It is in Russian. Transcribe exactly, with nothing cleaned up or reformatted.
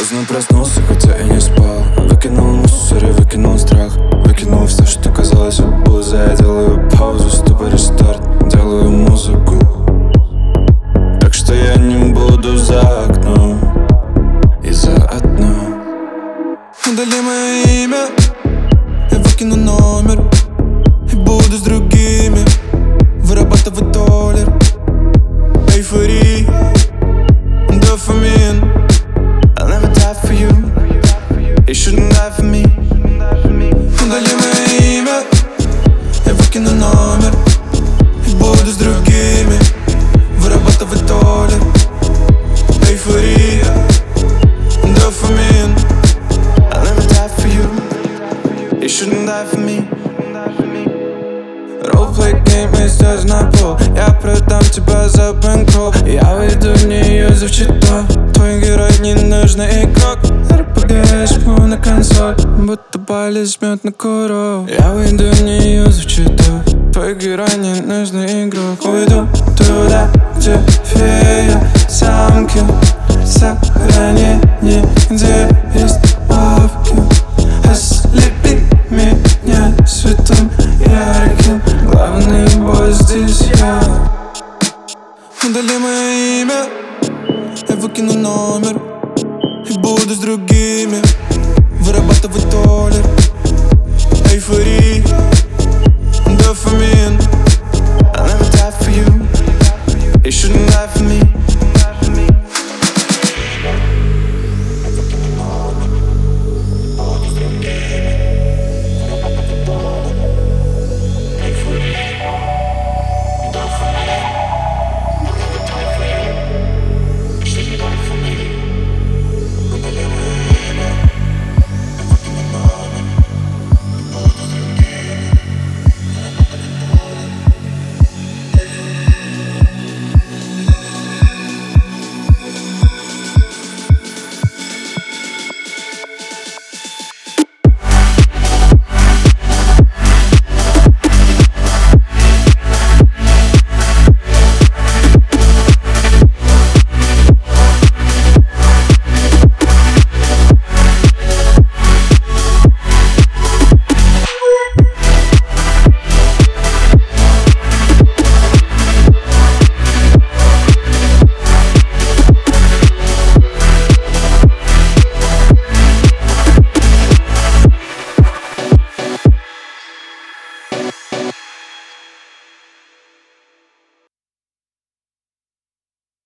Поздно проснулся, хотя и не спал. Выкинул мусор и выкинул страх. Выкинул все, что казалось обузой. Я делаю паузу, стоп и рестарт. Делаю музыку, так что я не буду за окном и заодно удали мое имя. Я выкину номер и буду с другими вырабатывать доллар. Эйфория, дофамин. I'll never die for you. You shouldn't die for me. Удали мое имя. Я выкину номер и буду с другими вырабатывать доллар. Эйфория, дофамин. I'll never die for you. You shouldn't die for me. Roleplay game есть на пол. Я продам тебя за бэнкролл. Я выйду в нее завчета. Твой герой не нужный игрок. эр пи джи жму на консоль, будто палец жмет на курок. Я выйду в нее завчета. Твой герой не нужный игрок. Уйду туда, где фея самки сохранение, где есть лавки. Ослепи меня светом ярким. Главный босс здесь я. Удали мое имя. Я выкину номер и буду с другими вырабатывать доллар. Эйфория.